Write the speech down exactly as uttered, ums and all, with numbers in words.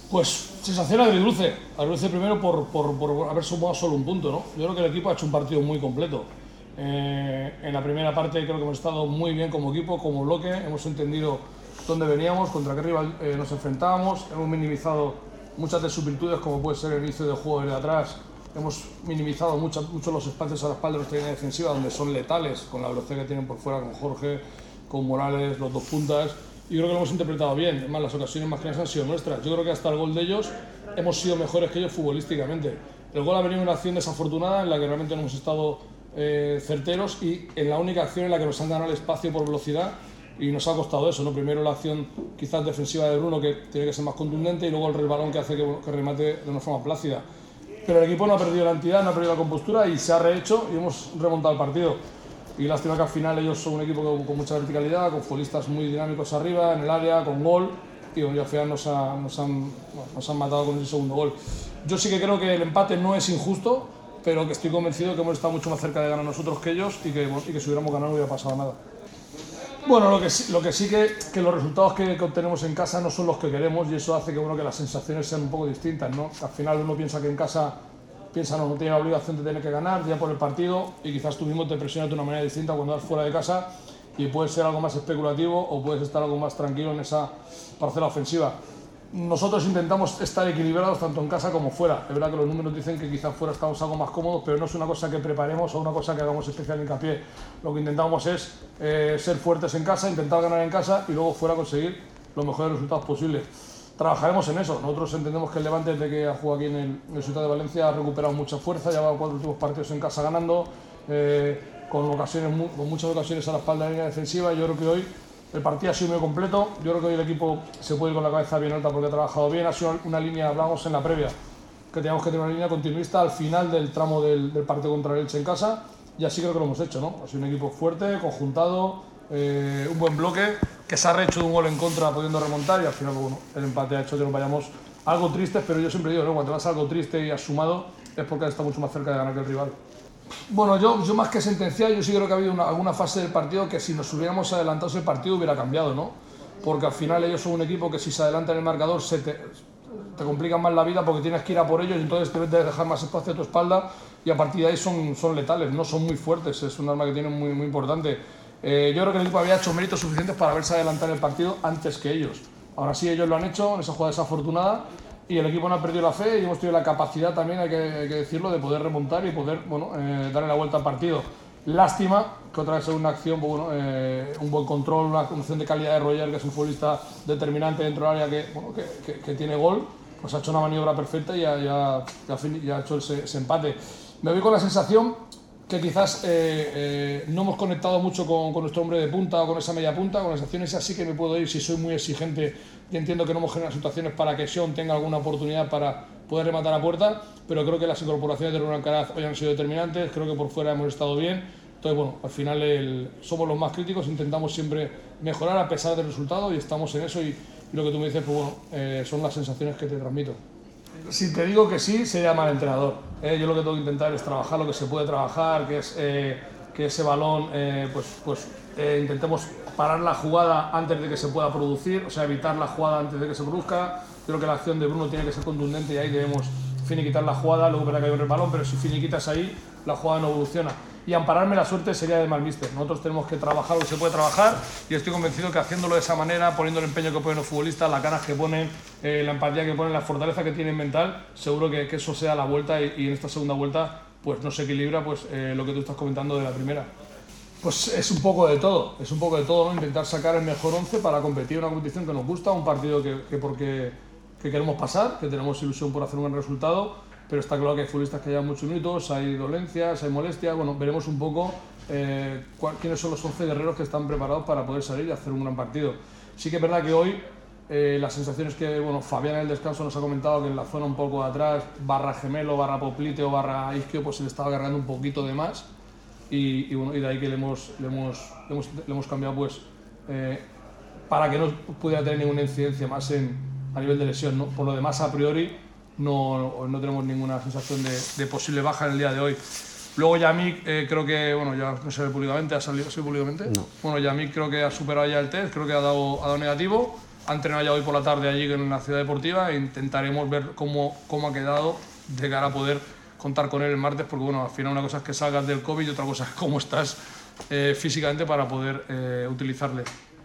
Pues sensación agridulce. Agridulce primero por, por, por haber sumado solo un punto, ¿no? Yo creo que el equipo ha hecho un partido muy completo. Eh, en la primera parte creo que hemos estado muy bien como equipo, como bloque. Hemos entendido dónde veníamos, contra qué rival eh, nos enfrentábamos. Hemos minimizado muchas de sus virtudes, como puede ser el inicio del juego desde atrás. Hemos minimizado mucho, mucho los espacios a la espalda de nuestra línea defensiva, donde son letales, con la velocidad que tienen por fuera, con Jorge, con Morales, los dos puntas. Y creo que lo hemos interpretado bien. Además, las ocasiones más claras han sido nuestras. Yo creo que hasta el gol de ellos hemos sido mejores que ellos futbolísticamente. El gol ha venido en una acción desafortunada en la que realmente no hemos estado eh, certeros, y en la única acción en la que nos han ganado el espacio por velocidad, y nos ha costado eso, ¿no? Primero la acción quizás defensiva de Bruno, que tiene que ser más contundente, y luego el resbalón que hace que, que remate de una forma plácida. Pero el equipo no ha perdido la entidad, no ha perdido la compostura y se ha rehecho y hemos remontado el partido. Y lástima que al final ellos son un equipo con, con mucha verticalidad, con futbolistas muy dinámicos arriba, en el área, con gol, y bueno, al final nos, ha, nos, han, bueno, nos han matado con ese segundo gol. Yo sí que creo que el empate no es injusto, pero que estoy convencido que hemos estado mucho más cerca de ganar nosotros que ellos, y que, bueno, y que si hubiéramos ganado no hubiera pasado nada. Bueno, lo que sí, lo que, sí que, que los resultados que, que obtenemos en casa no son los que queremos, y eso hace que, bueno, que las sensaciones sean un poco distintas, ¿no? Al final uno piensa que en casa piensa no, no tiene la obligación de tener que ganar ya por el partido, y quizás tú mismo te presionas de una manera distinta cuando vas fuera de casa, y puedes ser algo más especulativo o puedes estar algo más tranquilo en esa parcela ofensiva. Nosotros intentamos estar equilibrados tanto en casa como fuera. Es verdad que los números dicen que quizás fuera estamos algo más cómodos, pero no es una cosa que preparemos o una cosa que hagamos especial hincapié. Lo que intentamos es eh, ser fuertes en casa, intentar ganar en casa y luego fuera conseguir los mejores resultados posibles. Trabajaremos en eso. Nosotros entendemos que el Levante, desde que ha jugado aquí en el, en el Ciutat de Valencia, ha recuperado mucha fuerza, lleva cuatro últimos partidos en casa ganando, eh, con, ocasiones, con muchas ocasiones a la espalda de la línea defensiva. Yo creo que hoy el partido ha sido muy completo. Yo creo que hoy el equipo se puede ir con la cabeza bien alta porque ha trabajado bien. Ha sido una línea, hablábamos en la previa, que teníamos que tener una línea continuista al final del tramo del, del partido contra el Elche en casa, y así creo que lo hemos hecho, ¿no? Ha sido un equipo fuerte, conjuntado, eh, un buen bloque, que se ha rehecho de un gol en contra pudiendo remontar, y al final, bueno, el empate ha hecho que nos vayamos algo tristes, pero yo siempre digo, ¿no? Cuando vas algo triste y has sumado es porque has estado mucho más cerca de ganar que el rival. Bueno, yo, yo más que sentenciar, yo sí creo que ha habido una, alguna fase del partido que si nos hubiéramos adelantado ese partido hubiera cambiado, ¿no? Porque al final ellos son un equipo que si se adelanta en el marcador se te, te complican más la vida porque tienes que ir a por ellos, y entonces te debes dejar más espacio a tu espalda, y a partir de ahí son, son letales, no son muy fuertes, es un arma que tienen muy, muy importante. Eh, yo creo que el equipo había hecho méritos suficientes para haberse adelantado en el partido antes que ellos. Ahora sí, ellos lo han hecho en esa jugada desafortunada, y el equipo no ha perdido la fe, y hemos tenido la capacidad también, hay que, hay que decirlo, de poder remontar y poder, bueno, eh, darle la vuelta al partido. Lástima que otra vez es una acción, bueno, eh, un buen control, una acción de calidad de Roger, que es un futbolista determinante dentro del área, que, bueno, que, que, que tiene gol, pues ha hecho una maniobra perfecta y ya, ya, ya, ya ha hecho ese, ese empate. Me voy con la sensación que quizás eh, eh, no hemos conectado mucho con, con nuestro hombre de punta o con esa media punta. Con las acciones así que me puedo ir si soy muy exigente y entiendo que no hemos generado situaciones para que Sean tenga alguna oportunidad para poder rematar a puerta, pero creo que las incorporaciones de Ronald Caraz hoy han sido determinantes. Creo que por fuera hemos estado bien. Entonces, bueno, al final el, somos los más críticos, intentamos siempre mejorar a pesar del resultado, y estamos en eso, y, y lo que tú me dices, pues bueno, eh, son las sensaciones que te transmito. Si te digo que sí, sería mal entrenador. Eh, yo lo que tengo que intentar es trabajar lo que se puede trabajar, que es eh, que ese balón, eh, pues, pues eh, intentemos parar la jugada antes de que se pueda producir, o sea, evitar la jugada antes de que se produzca. Creo que la acción de Bruno tiene que ser contundente y ahí debemos finiquitar la jugada. Luego verá que hay un balón, pero si finiquitas ahí, la jugada no evoluciona. Y ampararme la suerte sería de mal míster. Nosotros tenemos que trabajar lo que se puede trabajar, y estoy convencido que haciéndolo de esa manera, poniendo el empeño que ponen los futbolistas, las ganas que ponen, eh, la empatía que ponen, la fortaleza que tienen mental, seguro que, que eso sea la vuelta, y, y en esta segunda vuelta pues no se equilibra pues eh, lo que tú estás comentando de la primera. Pues es un poco de todo, es un poco de todo, ¿no? Intentar sacar el mejor once para competir en una competición que nos gusta, un partido que, que porque que queremos pasar, que tenemos ilusión por hacer un buen resultado, pero está claro que hay futbolistas que llevan muchos minutos, hay dolencias, hay molestias. Bueno, veremos un poco eh, cuál, quiénes son los once guerreros que están preparados para poder salir y hacer un gran partido. Sí que es verdad que hoy eh, las sensaciones que, bueno, Fabián en el descanso nos ha comentado que en la zona un poco de atrás, barra Gemelo, barra Poplite o barra Isquio, pues se le estaba cargando un poquito de más, y, y, bueno, y de ahí que le hemos, le hemos, le hemos, le hemos cambiado pues eh, para que no pudiera tener ninguna incidencia más en, a nivel de lesión, ¿no? Por lo demás, a priori, No, no tenemos ninguna sensación de, de posible baja en el día de hoy. Luego Yamik, eh, creo que, bueno, ya no se ve públicamente, ¿ha salido, ¿sí, públicamente? No. Bueno, Yamik creo que ha superado ya el test, creo que ha dado, ha dado negativo, ha entrenado ya hoy por la tarde allí en la Ciudad Deportiva e intentaremos ver cómo, cómo ha quedado de cara a poder contar con él el martes, porque bueno, al final una cosa es que salgas del COVID y otra cosa es cómo estás eh, físicamente para poder eh, utilizarle.